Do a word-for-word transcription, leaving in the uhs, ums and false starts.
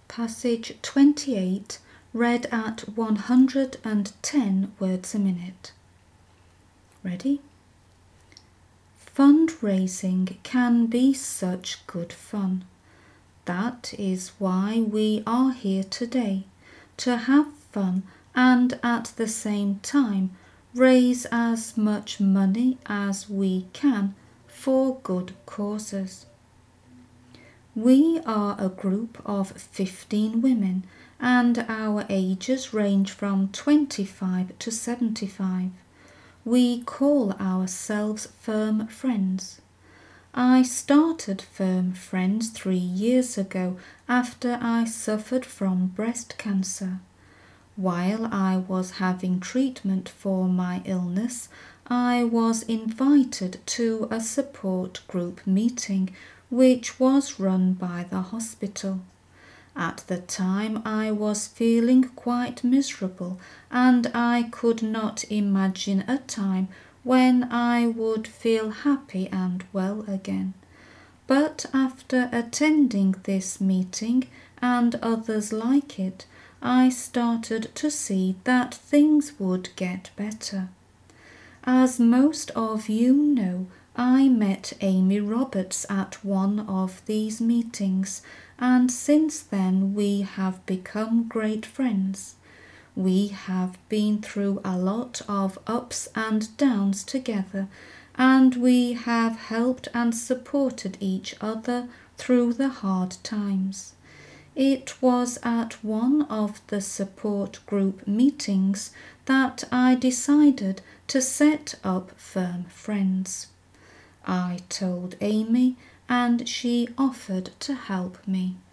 Passage twenty-eight, read at one hundred ten words a minute. Ready? Fundraising can be such good fun. That is why we are here today, to have fun and at the same time raise as much money as we can for good causes. We are a group of fifteen women and our ages range from twenty-five to seventy-five. We call ourselves Firm Friends. I started Firm Friends three years ago after I suffered from breast cancer. While I was having treatment for my illness, I was invited to a support group meeting which was run by the hospital. At the time I was feeling quite miserable and I could not imagine a time when I would feel happy and well again. But after attending this meeting and others like it, I started to see that things would get better. As most of you know, I met Amy Roberts at one of these meetings, and since then we have become great friends. We have been through a lot of ups and downs together, and we have helped and supported each other through the hard times. It was at one of the support group meetings that I decided to set up Firm Friends. I told Amy and she offered to help me.